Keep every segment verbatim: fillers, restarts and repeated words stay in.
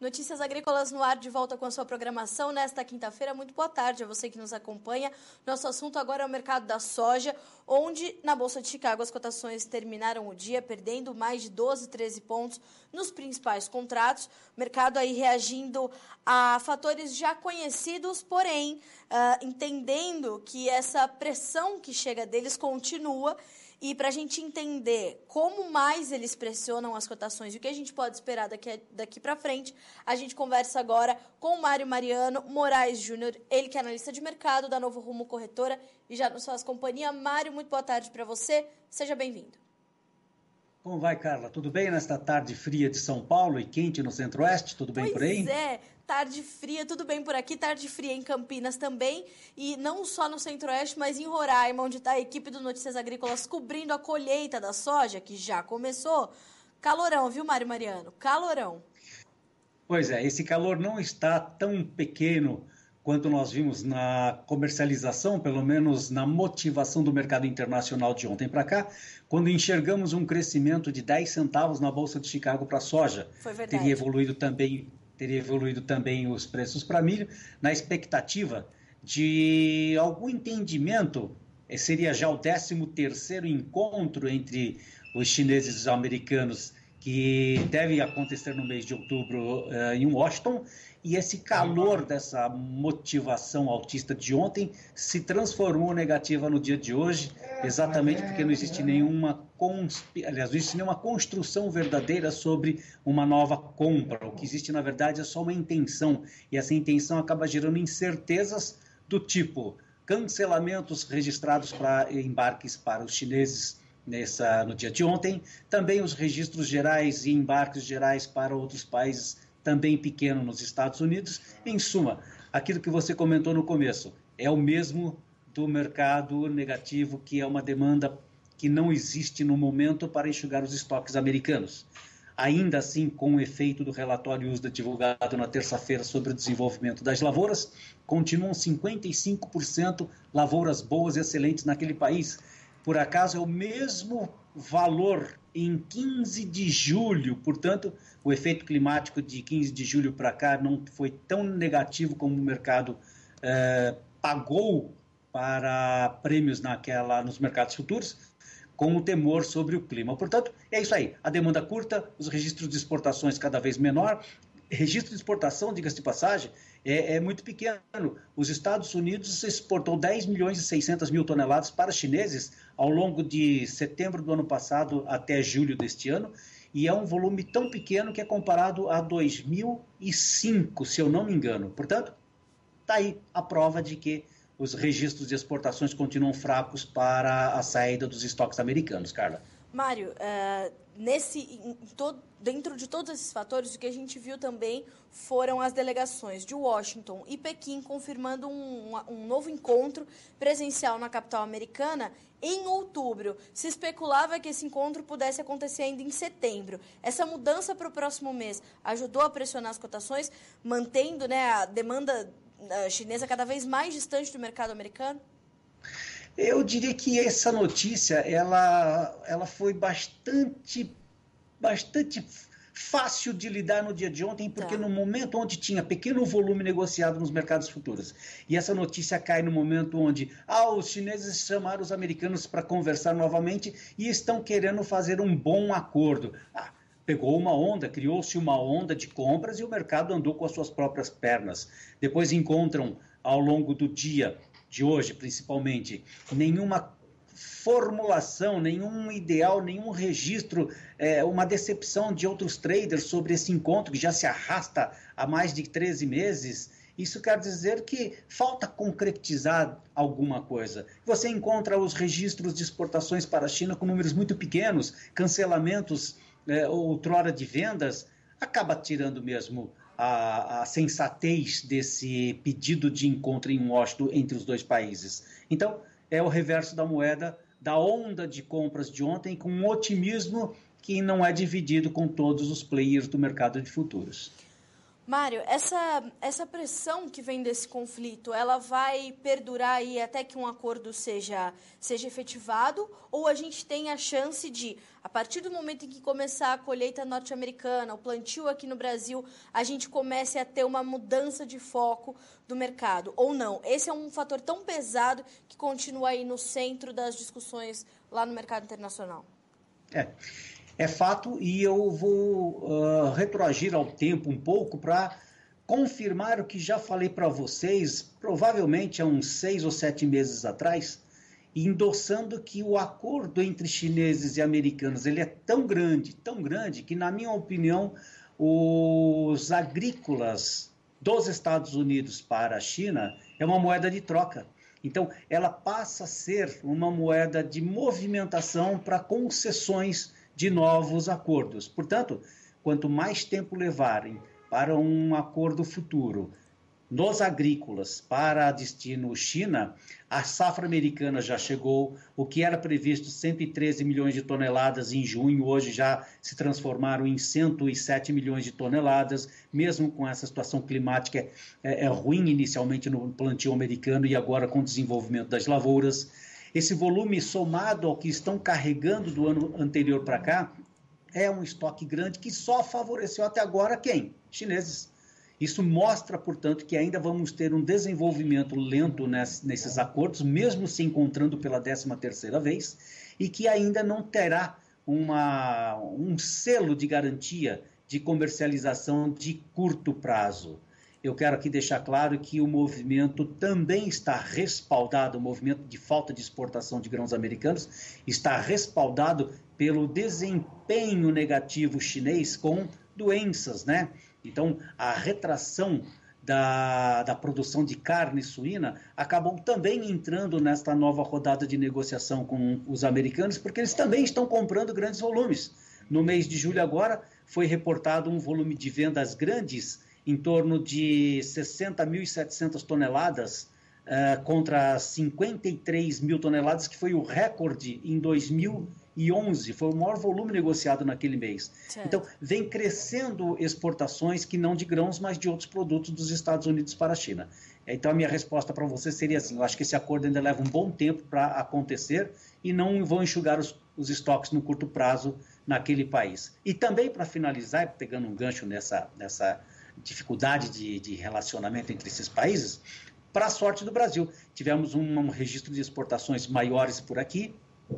Notícias Agrícolas no ar, de volta com a sua programação nesta quinta-feira. Muito boa tarde a você que nos acompanha. Nosso assunto agora é o mercado da soja, onde na Bolsa de Chicago as cotações terminaram o dia perdendo mais de doze, treze pontos nos principais contratos. O mercado aí reagindo a fatores já conhecidos, porém uh, entendendo que essa pressão que chega deles continua. E para a gente entender como mais eles pressionam as cotações e o que a gente pode esperar daqui, daqui para frente, a gente conversa agora com o Mário Mariano Moraes Júnior, ele que é analista de mercado da Novo Rumo Corretora e já nos faz companhia. Mário, muito boa tarde para você, seja bem-vindo. Como vai, Carla? Tudo bem nesta tarde fria de São Paulo e quente no Centro-Oeste? Tudo bem pois por aí? Pois é, tarde fria, tudo bem por aqui, tarde fria em Campinas também, e não só no Centro-Oeste, mas em Roraima, onde está a equipe do Notícias Agrícolas cobrindo a colheita da soja, que já começou. Calorão, viu, Mário Mariano? Calorão. Pois é, esse calor não está tão pequeno quanto nós vimos na comercialização, pelo menos na motivação do mercado internacional de ontem para cá, quando enxergamos um crescimento de dez centavos na Bolsa de Chicago para a soja. Foi verdade. Teria evoluído também, teria evoluído também os preços para milho, na expectativa de algum entendimento, seria já o décimo terceiro encontro entre os chineses e os americanos, que deve acontecer no mês de outubro uh, em Washington, e esse calor dessa motivação altista de ontem se transformou negativa no dia de hoje, exatamente porque não existe nenhuma, conspi... Aliás, não existe nenhuma construção verdadeira sobre uma nova compra. O que existe, na verdade, é só uma intenção, e essa intenção acaba gerando incertezas do tipo cancelamentos registrados para embarques para os chineses nessa, no dia de ontem, também os registros gerais e embarques gerais para outros países, também pequeno nos Estados Unidos. Em suma, aquilo que você comentou no começo, é o mesmo do mercado negativo, que é uma demanda que não existe no momento para enxugar os estoques americanos. Ainda assim, com o efeito do relatório U S D A divulgado na terça-feira sobre o desenvolvimento das lavouras, continuam cinquenta e cinco por cento lavouras boas e excelentes naquele país. Por acaso é o mesmo valor em quinze de julho, portanto, o efeito climático de quinze de julho para cá não foi tão negativo como o mercado eh, pagou para prêmios naquela, nos mercados futuros, com o temor sobre o clima. Portanto, é isso aí, a demanda curta, os registros de exportações cada vez menor. Registro de exportação, diga-se de passagem, é, é muito pequeno. Os Estados Unidos exportou dez milhões e seiscentas mil toneladas para os chineses ao longo de setembro do ano passado até julho deste ano, e é um volume tão pequeno que é comparado a dois mil e cinco, se eu não me engano. Portanto, está aí a prova de que os registros de exportações continuam fracos para a saída dos estoques americanos, Carla. Mário, uh, nesse, em todo, dentro de todos esses fatores, o que a gente viu também foram as delegações de Washington e Pequim confirmando um, um novo encontro presencial na capital americana em outubro. Se especulava que esse encontro pudesse acontecer ainda em setembro. Essa mudança para o próximo mês ajudou a pressionar as cotações, mantendo, né, a demanda uh, chinesa cada vez mais distante do mercado americano? Eu diria que essa notícia, ela, ela foi bastante, bastante fácil de lidar no dia de ontem, porque tá. No momento onde tinha pequeno volume negociado nos mercados futuros, e essa notícia cai no momento onde ah, os chineses chamaram os americanos para conversar novamente e estão querendo fazer um bom acordo. Ah, pegou uma onda, criou-se uma onda de compras e o mercado andou com as suas próprias pernas. Depois encontram, ao longo do dia de hoje, principalmente, nenhuma formulação, nenhum ideal, nenhum registro, é, uma decepção de outros traders sobre esse encontro que já se arrasta há mais de treze meses. Isso quer dizer que falta concretizar alguma coisa. Você encontra os registros de exportações para a China com números muito pequenos, cancelamentos é, outrora de vendas, acaba tirando mesmo A, a sensatez desse pedido de encontro em Washington entre os dois países. Então, é o reverso da moeda da onda de compras de ontem, com um otimismo que não é dividido com todos os players do mercado de futuros. Mário, essa, essa pressão que vem desse conflito, ela vai perdurar aí até que um acordo seja, seja efetivado? Ou a gente tem a chance de, a partir do momento em que começar a colheita norte-americana, o plantio aqui no Brasil, a gente comece a ter uma mudança de foco do mercado? Ou não? Esse é um fator tão pesado que continua aí no centro das discussões lá no mercado internacional. É. É fato, e eu vou uh, retroagir ao tempo um pouco para confirmar o que já falei para vocês, provavelmente há uns seis ou sete meses atrás, endossando que o acordo entre chineses e americanos ele é tão grande, tão grande, que, na minha opinião, os agrícolas dos Estados Unidos para a China é uma moeda de troca. Então, ela passa a ser uma moeda de movimentação para concessões de novos acordos. Portanto, quanto mais tempo levarem para um acordo futuro nos agrícolas para destino China, a safra americana já chegou, o que era previsto cento e treze milhões de toneladas em junho, hoje já se transformaram em cento e sete milhões de toneladas, mesmo com essa situação climática é, é ruim inicialmente no plantio americano e agora com o desenvolvimento das lavouras. Esse volume somado ao que estão carregando do ano anterior para cá é um estoque grande que só favoreceu até agora quem? Chineses. Isso mostra, portanto, que ainda vamos ter um desenvolvimento lento nesses acordos, mesmo se encontrando pela décima terceira vez, e que ainda não terá uma, um selo de garantia de comercialização de curto prazo. Eu quero aqui deixar claro que o movimento também está respaldado, o movimento de falta de exportação de grãos americanos está respaldado pelo desempenho negativo chinês com doenças, né? Então, a retração da, da produção de carne suína acabou também entrando nesta nova rodada de negociação com os americanos, porque eles também estão comprando grandes volumes. No mês de julho agora, foi reportado um volume de vendas grandes em torno de sessenta mil e setecentas toneladas uh, contra cinquenta e três mil toneladas, que foi o recorde em dois mil e onze, foi o maior volume negociado naquele mês. Certo. Então, vem crescendo exportações que não de grãos, mas de outros produtos dos Estados Unidos para a China. Então, a minha resposta para você seria assim, eu acho que esse acordo ainda leva um bom tempo para acontecer e não vão enxugar os, os estoques no curto prazo naquele país. E também, para finalizar, pegando um gancho nessa, nessa dificuldade de, de relacionamento entre esses países, para a sorte do Brasil, tivemos um, um registro de exportações maiores por aqui.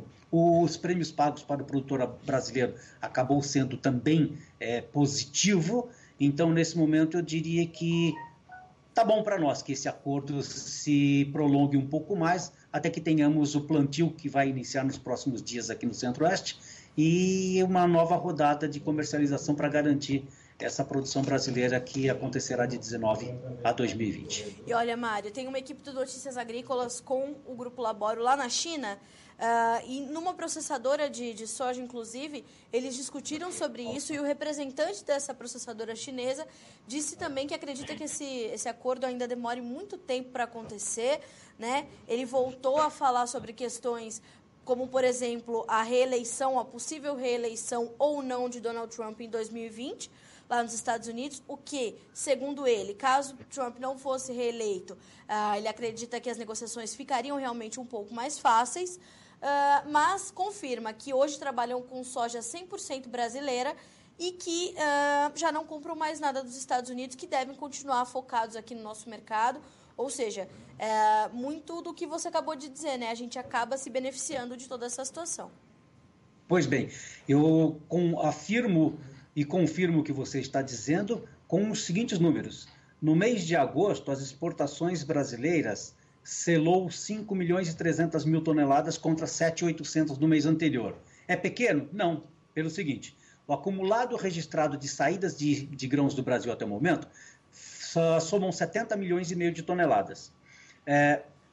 Os prêmios pagos para o produtor brasileiro acabou sendo também é, positivo. Então, nesse momento, eu diria que tá bom para nós que esse acordo se prolongue um pouco mais, até que tenhamos o plantio que vai iniciar nos próximos dias aqui no Centro-Oeste e uma nova rodada de comercialização para garantir essa produção brasileira que acontecerá de dezenove a dois mil e vinte. E olha, Mário, tem uma equipe de notícias agrícolas com o Grupo Laboro lá na China, uh, e numa processadora de, de soja, inclusive, eles discutiram sobre isso e o representante dessa processadora chinesa disse também que acredita que esse, esse acordo ainda demore muito tempo para acontecer, né? Ele voltou a falar sobre questões como, por exemplo, a reeleição, a possível reeleição ou não de Donald Trump em dois mil e vinte, lá nos Estados Unidos, o que, segundo ele, caso Trump não fosse reeleito, uh, ele acredita que as negociações ficariam realmente um pouco mais fáceis, uh, mas confirma que hoje trabalham com soja cem por cento brasileira e que uh, já não compram mais nada dos Estados Unidos, que devem continuar focados aqui no nosso mercado. Ou seja, é, muito do que você acabou de dizer, né? A gente acaba se beneficiando de toda essa situação. Pois bem, eu com, afirmo e confirmo o que você está dizendo com os seguintes números. No mês de agosto, as exportações brasileiras selou cinco milhões e trezentas mil toneladas contra sete mil e oitocentas no mês anterior. É pequeno? Não. Pelo seguinte, o acumulado registrado de saídas de, de grãos do Brasil até o momento somam setenta milhões e meio de toneladas. É,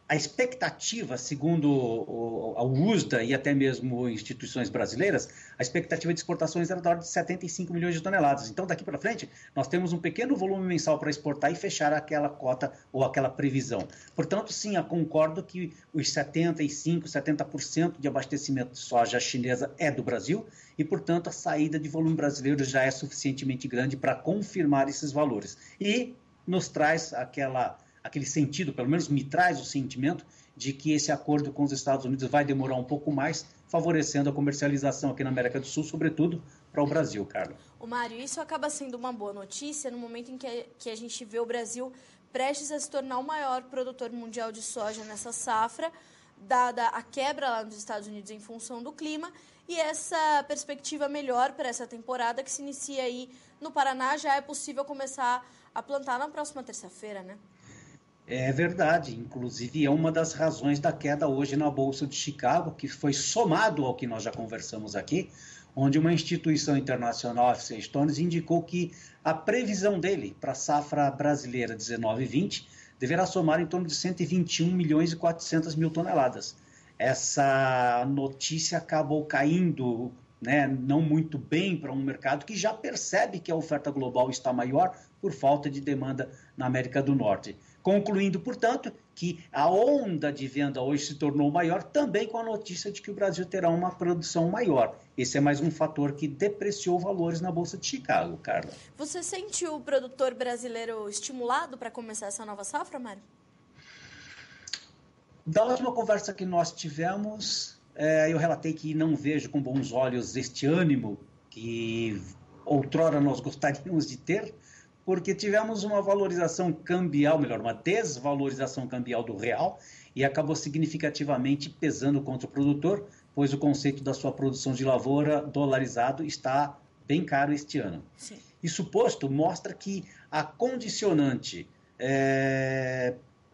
a expectativa, segundo a U S D A e até mesmo instituições brasileiras, a expectativa de exportações era da ordem de setenta e cinco milhões de toneladas. Então, daqui para frente, nós temos um pequeno volume mensal para exportar e fechar aquela cota ou aquela previsão. Portanto, sim, eu concordo que os setenta e cinco por cento, setenta por cento de abastecimento de soja chinesa é do Brasil e, portanto, a saída de volume brasileiro já é suficientemente grande para confirmar esses valores. E nos traz aquela... aquele sentido, pelo menos me traz o sentimento de que esse acordo com os Estados Unidos vai demorar um pouco mais, favorecendo a comercialização aqui na América do Sul, sobretudo para o Brasil, Carla. O Mário, isso acaba sendo uma boa notícia no momento em que, que a gente vê o Brasil prestes a se tornar o maior produtor mundial de soja nessa safra, dada a quebra lá nos Estados Unidos em função do clima, e essa perspectiva melhor para essa temporada que se inicia aí no Paraná. Já é possível começar a plantar na próxima terça-feira, né? É verdade, inclusive é uma das razões da queda hoje na Bolsa de Chicago, que foi somado ao que nós já conversamos aqui, onde uma instituição internacional, F C Stones, indicou que a previsão dele para a safra brasileira dezenove vinte deverá somar em torno de cento e vinte e um milhões e quatrocentas mil toneladas. Essa notícia acabou caindo, né, não muito bem para um mercado que já percebe que a oferta global está maior por falta de demanda na América do Norte. Concluindo, portanto, que a onda de venda hoje se tornou maior, também com a notícia de que o Brasil terá uma produção maior. Esse é mais um fator que depreciou valores na Bolsa de Chicago, Carla. Você sente o produtor brasileiro estimulado para começar essa nova safra, Mário? Da última conversa que nós tivemos, é, eu relatei que não vejo com bons olhos este ânimo que outrora nós gostaríamos de ter, porque tivemos uma valorização cambial, melhor, uma desvalorização cambial do real e acabou significativamente pesando contra o produtor, pois o conceito da sua produção de lavoura dolarizado está bem caro este ano. Sim. Isso posto, mostra que a condicionante é,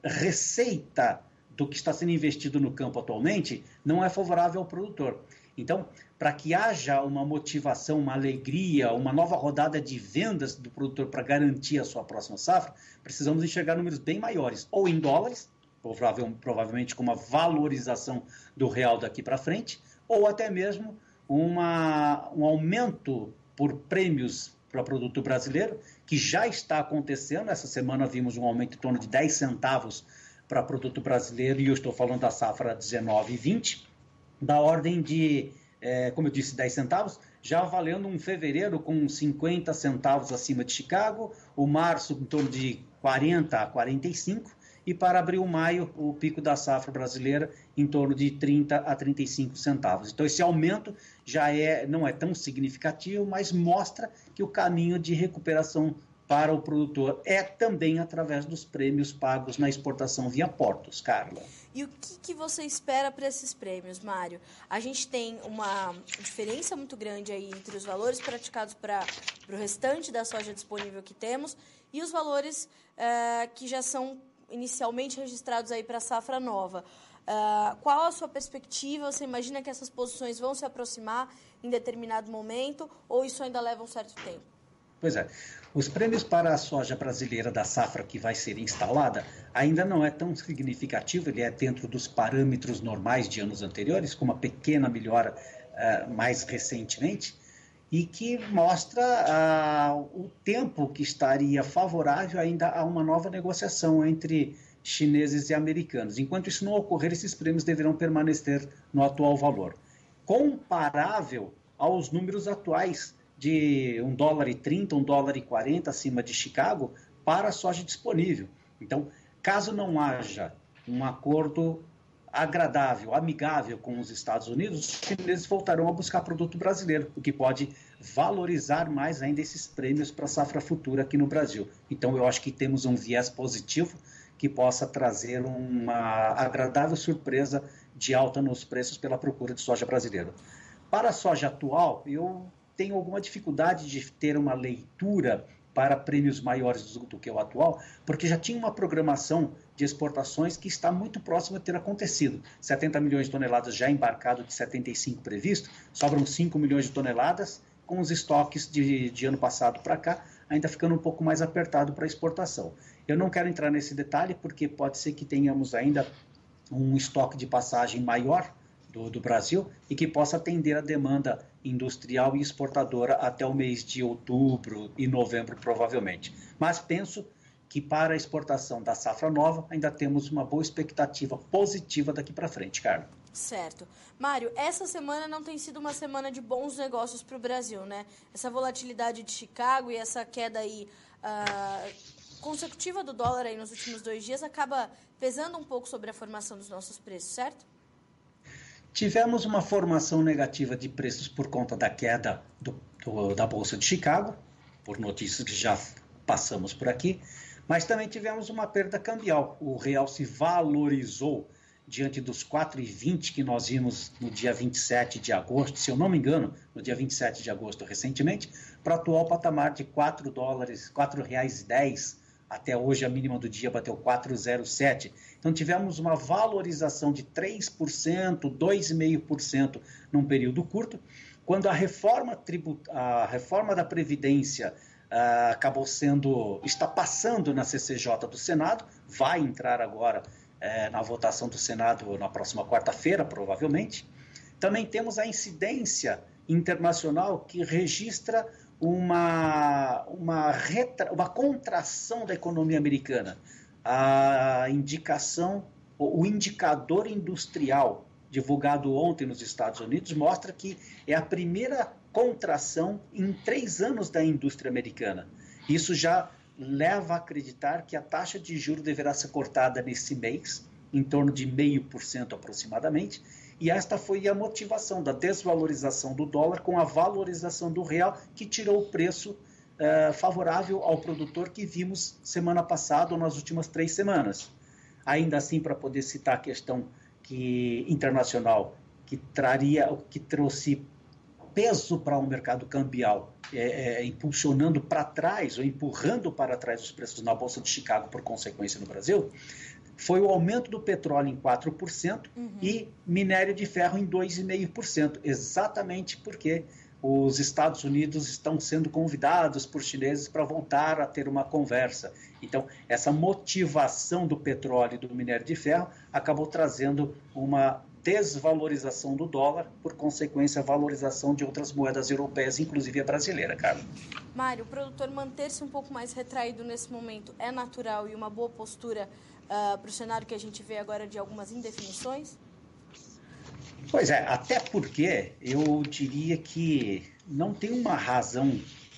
receita do que está sendo investido no campo atualmente não é favorável ao produtor. Então, para que haja uma motivação, uma alegria, uma nova rodada de vendas do produtor para garantir a sua próxima safra, precisamos enxergar números bem maiores, ou em dólares, provável, provavelmente com uma valorização do real daqui para frente, ou até mesmo uma, um aumento por prêmios para o produto brasileiro, que já está acontecendo. Essa semana vimos um aumento em torno de dez centavos para produto brasileiro, e eu estou falando da safra dezenove e vinte, da ordem de, é, como eu disse, dez centavos, já valendo um fevereiro com cinquenta centavos acima de Chicago, o março em torno de quarenta a quarenta e cinco, e para abril, maio, o pico da safra brasileira em torno de trinta a trinta e cinco centavos. Então, esse aumento já é, não é tão significativo, mas mostra que o caminho de recuperação para o produtor é também através dos prêmios pagos na exportação via portos, Carla. E o que, que você espera para esses prêmios, Mário? A gente tem uma diferença muito grande aí entre os valores praticados para o restante da soja disponível que temos e os valores uh, que já são inicialmente registrados aí para a safra nova. Uh, qual a sua perspectiva? Você imagina que essas posições vão se aproximar em determinado momento ou isso ainda leva um certo tempo? Pois é, os prêmios para a soja brasileira da safra que vai ser instalada ainda não é tão significativo, ele é dentro dos parâmetros normais de anos anteriores, com uma pequena melhora uh, mais recentemente, e que mostra uh, o tempo que estaria favorável ainda a uma nova negociação entre chineses e americanos. Enquanto isso não ocorrer, esses prêmios deverão permanecer no atual valor, comparável aos números atuais de um dólar e trinta, um dólar e quarenta acima de Chicago para a soja disponível. Então, caso não haja um acordo agradável, amigável com os Estados Unidos, os chineses voltarão a buscar produto brasileiro, o que pode valorizar mais ainda esses prêmios para a safra futura aqui no Brasil. Então, eu acho que temos um viés positivo que possa trazer uma agradável surpresa de alta nos preços pela procura de soja brasileira. Para a soja atual, eu tenho alguma dificuldade de ter uma leitura para prêmios maiores do que o atual, porque já tinha uma programação de exportações que está muito próxima de ter acontecido. setenta milhões de toneladas já embarcado de setenta e cinco previsto, sobram cinco milhões de toneladas, com os estoques de, de ano passado para cá, ainda ficando um pouco mais apertado para exportação. Eu não quero entrar nesse detalhe, porque pode ser que tenhamos ainda um estoque de passagem maior do, do Brasil e que possa atender a demanda industrial e exportadora até o mês de outubro e novembro, provavelmente. Mas penso que para a exportação da safra nova ainda temos uma boa expectativa positiva daqui para frente, Carla. Certo. Mário, essa semana não tem sido uma semana de bons negócios para o Brasil, né? Essa volatilidade de Chicago e essa queda aí uh, consecutiva do dólar aí nos últimos dois dias acaba pesando um pouco sobre a formação dos nossos preços, certo? Tivemos uma formação negativa de preços por conta da queda do, do, da Bolsa de Chicago, por notícias que já passamos por aqui, mas também tivemos uma perda cambial. O real se valorizou diante dos quatro reais e vinte centavos que nós vimos no dia vinte e sete de agosto, se eu não me engano, no dia vinte e sete de agosto recentemente, para o atual patamar de quatro dólares, quatro reais e dez centavos. Até hoje a mínima do dia bateu quatro vírgula zero sete. Então tivemos uma valorização de três por cento, dois vírgula cinco por cento num período curto, quando a reforma, tribut... a reforma da Previdência uh, acabou sendo, está passando na C C J do Senado, vai entrar agora uh, na votação do Senado na próxima quarta-feira, provavelmente. Também temos a incidência internacional que registra uma, uma, retra... uma contração da economia americana. A indicação, o indicador industrial divulgado ontem nos Estados Unidos mostra que é a primeira contração em três anos da indústria americana. Isso já leva a acreditar que a taxa de juros deverá ser cortada nesse mês, em torno de zero vírgula cinco por cento aproximadamente, e esta foi a motivação da desvalorização do dólar com a valorização do real, que tirou o preço uh, favorável ao produtor que vimos semana passada ou nas últimas três semanas. Ainda assim, para poder citar a questão que, internacional que traria, que trouxe peso para o mercado cambial, é, é, impulsionando para trás ou empurrando para trás os preços na Bolsa de Chicago por consequência no Brasil, foi o aumento do petróleo em quatro por cento uhum. e minério de ferro em dois vírgula cinco por cento, exatamente porque os Estados Unidos estão sendo convidados por chineses para voltar a ter uma conversa. Então, essa motivação do petróleo e do minério de ferro acabou trazendo uma desvalorização do dólar, por consequência, a valorização de outras moedas europeias, inclusive a brasileira, Carlos. Mário, o produtor manter-se um pouco mais retraído nesse momento é natural e uma boa postura uh, para o cenário que a gente vê agora de algumas indefinições? Pois é, até porque eu diria que não tem uma razão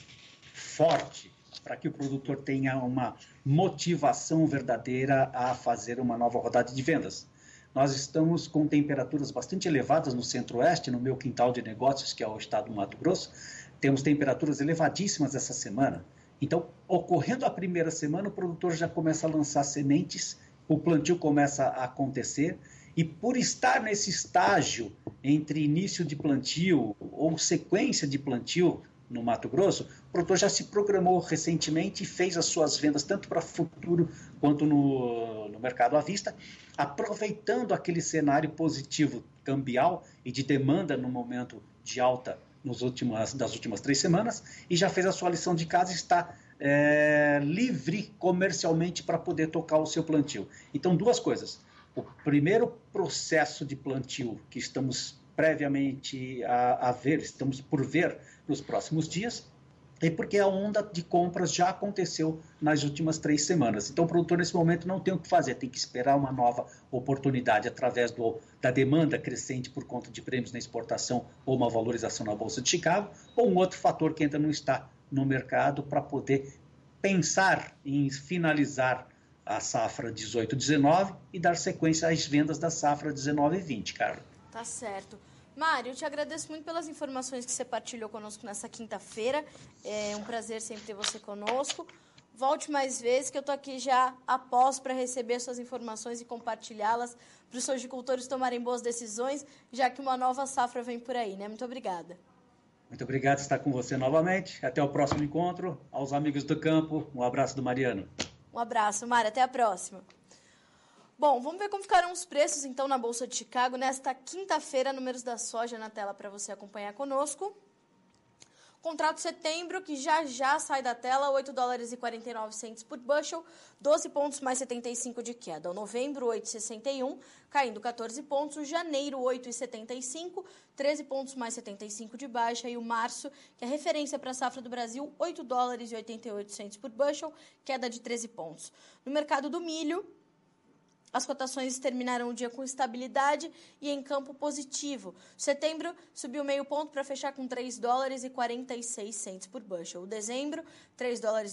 forte para que o produtor tenha uma motivação verdadeira a fazer uma nova rodada de vendas. Nós estamos com temperaturas bastante elevadas no centro-oeste, no meu quintal de negócios, que é o estado do Mato Grosso. Temos temperaturas elevadíssimas essa semana. Então, ocorrendo a primeira semana, o produtor já começa a lançar sementes, o plantio começa a acontecer, e por estar nesse estágio entre início de plantio ou sequência de plantio no Mato Grosso, o produtor já se programou recentemente e fez as suas vendas tanto para futuro quanto no, no mercado à vista, aproveitando aquele cenário positivo cambial e de demanda no momento de alta nos últimas, das últimas três semanas, e já fez a sua lição de casa e está é, livre comercialmente para poder tocar o seu plantio. Então, duas coisas. O primeiro processo de plantio que estamos previamente a, a ver, estamos por ver nos próximos dias, é porque a onda de compras já aconteceu nas últimas três semanas. Então, o produtor, nesse momento, não tem o que fazer, tem que esperar uma nova oportunidade através do, da demanda crescente por conta de prêmios na exportação ou uma valorização na Bolsa de Chicago, ou um outro fator que ainda não está no mercado para poder pensar em finalizar a safra dezoito dezenove e dar sequência às vendas da safra dezenove vinte, Carla. Tá certo. Mário, eu te agradeço muito pelas informações que você partilhou conosco nessa quinta-feira. É um prazer sempre ter você conosco. Volte mais vezes, que eu estou aqui já após para receber suas informações e compartilhá-las para os sojicultores tomarem boas decisões, já que uma nova safra vem por aí, né? Muito obrigada. Muito obrigado por estar com você novamente. Até o próximo encontro. Aos amigos do campo, um abraço do Mariano. Um abraço, Mário. Até a próxima. Bom, vamos ver como ficaram os preços, então, na Bolsa de Chicago nesta quinta-feira. Números da soja na tela para você acompanhar conosco. Contrato setembro, que já já sai da tela, oito dólares e quarenta e nove centavos por bushel, doze pontos mais setenta e cinco de queda. O novembro, oito vírgula sessenta e um, caindo quatorze pontos. O janeiro, oito vírgula setenta e cinco, treze pontos mais setenta e cinco de baixa. E o março, que é referência para a safra do Brasil, oito dólares e oitenta e oito centavos por bushel, queda de treze pontos. No mercado do milho, as cotações terminaram o dia com estabilidade e em campo positivo. Setembro subiu meio ponto para fechar com três dólares e quarenta e seis centavos por bushel. O dezembro, três dólares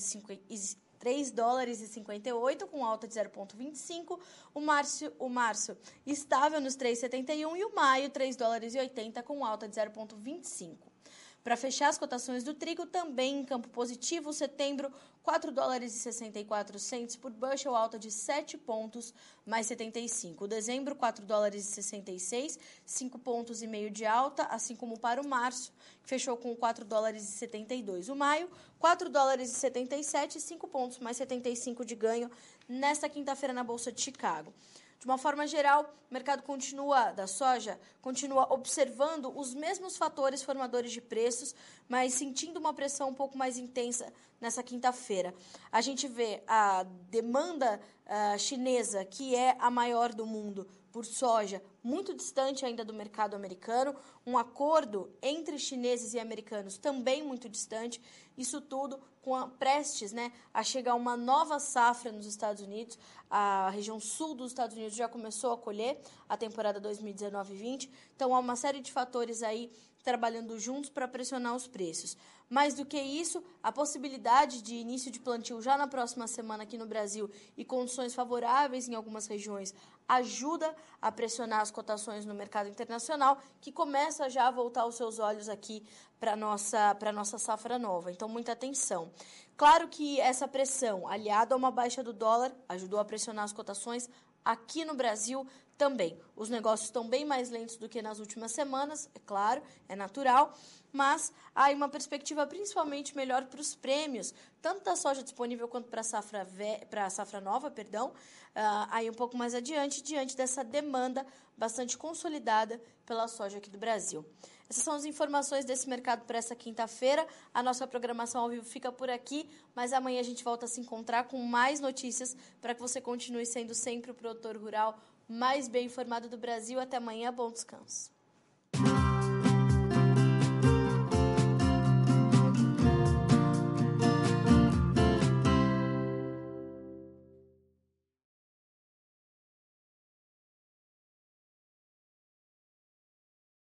e cinquenta e oito, com alta de zero vírgula vinte e cinco. O março, o março estável nos três vírgula setenta e um e o maio, três dólares e oitenta, com alta de zero vírgula vinte e cinco. Para fechar as cotações do trigo, também em campo positivo, setembro, quatro dólares e sessenta e quatro centavos por bushel, alta de sete pontos, mais setenta e cinco. O dezembro, quatro dólares e sessenta e seis, cinco pontos e meio de alta, assim como para o março, que fechou com quatro dólares e setenta e dois. O maio, quatro dólares e setenta e sete, cinco pontos, mais setenta e cinco de ganho nesta quinta-feira na Bolsa de Chicago. De uma forma geral, o mercado continua, da soja, continua observando os mesmos fatores formadores de preços, mas sentindo uma pressão um pouco mais intensa nessa quinta-feira. A gente vê a demanda uh, chinesa, que é a maior do mundo, por soja, muito distante ainda do mercado americano, um acordo entre chineses e americanos também muito distante, isso tudo com a, prestes né, a chegar uma nova safra nos Estados Unidos. A região sul dos Estados Unidos já começou a colher a temporada dois mil e dezenove vinte, então há uma série de fatores aí trabalhando juntos para pressionar os preços. Mais do que isso, a possibilidade de início de plantio já na próxima semana aqui no Brasil e condições favoráveis em algumas regiões ajuda a pressionar as cotações no mercado internacional, que começa já a voltar os seus olhos aqui para a nossa, para a nossa safra nova. Então, muita atenção. Claro que essa pressão, aliada a uma baixa do dólar, ajudou a pressionar as cotações aqui no Brasil também. Os negócios estão bem mais lentos do que nas últimas semanas, é claro, é natural, mas há uma perspectiva principalmente melhor para os prêmios, tanto da soja disponível quanto para a safra, para a safra nova, perdão, uh, aí um pouco mais adiante, diante dessa demanda bastante consolidada pela soja aqui do Brasil. Essas são as informações desse mercado para essa quinta-feira. A nossa programação ao vivo fica por aqui, mas amanhã a gente volta a se encontrar com mais notícias para que você continue sendo sempre o produtor rural mais bem informado do Brasil. Até amanhã, bom descanso.